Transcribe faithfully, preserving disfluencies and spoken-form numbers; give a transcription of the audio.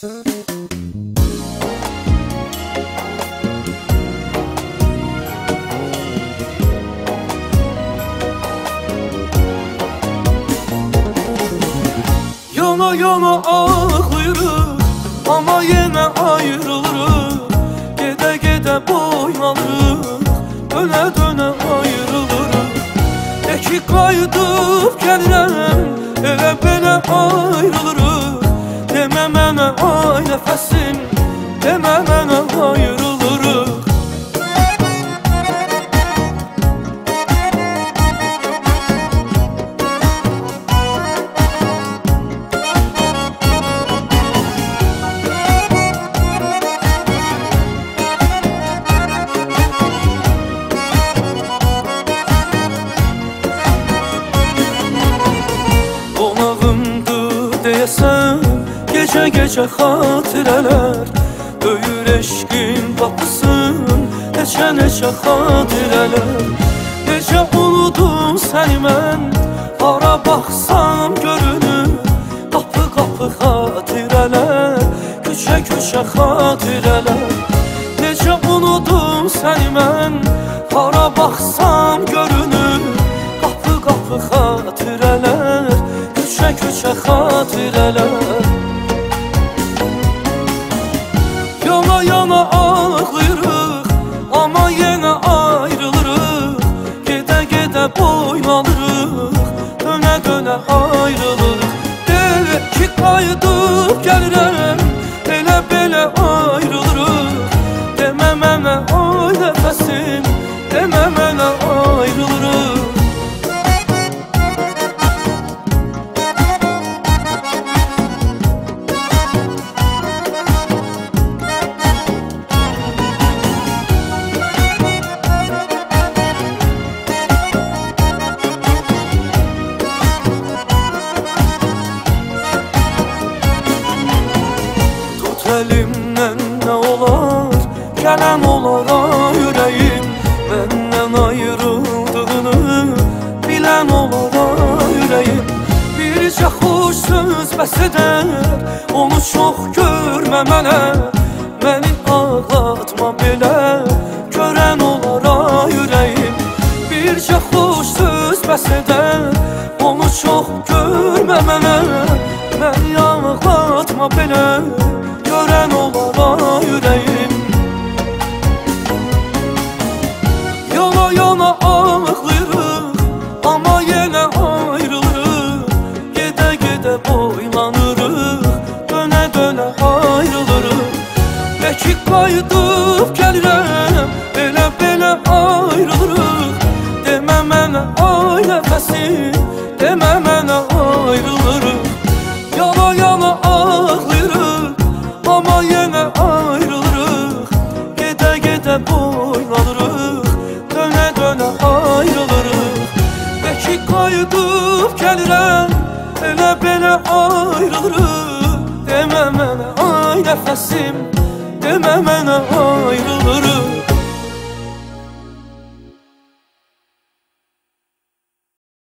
Yana yana ağlayırıq, ama yenə ayrılırıq. Gedə gedə boylanırıq, dönə dönə ayrılırıq. De ki qayıdıb gəlirəm, elə belə ayrılırıq. Demə mənə ay nəfəsim, demə mənə ayrılırıq. Gecə-gecə xatirələr döyür eşqin qapısın, neçə-neçə xatirələr. Necə unudum səni mən, hara baxsam görünür. Qapı-qapı xatirələr, küçə-küçə xatirələr. Necə unudum səni mən, hara baxsam görünür. Qapı-qapı xatirələr, küçə-küçə xatirələr. Yana yana ağlayırıq, ama yenə ayrılırıq. Gedə gedə boylanırıq, dönə dönə ayrılırıq. De ki qayıdıb gəlirəm, elə belə ayrılırıq. Demə mənə ay nəfəsim, demə mənə ayrılırıq. Əlimdən nə olar, gələn olara ürəyim. Məndən ayrıldığını bilən olara ürəyim. Bircə xoş söz bəs edər, onu çox görmə mənə. Məni ağlatma belə, görən olara ürəyim. Bircə xoş söz bəs edər, onu çox görmə mənə. Məni ağlatma belə, görən olara ürəyim. Yana yana ağlayırıq, ama yenə ayrılırıq. Gedə gedə boylanırıq, dönə dönə ayrılırıq. De ki qayıdıb gəlirəm, elə belə ayrılırıq. Demə mənə ay nəfəsim, demə mənə ayrılırıq. Yana yana ağlayırıq, ama yenə ayrılırıq. Gedə gedə boylanırıq, dönə dönə ayrılırıq. De ki qayıdıb gəlirəm, elə belə ayrılırıq. Demə mənə ay nəfəsim, demə mənə ayrılırıq.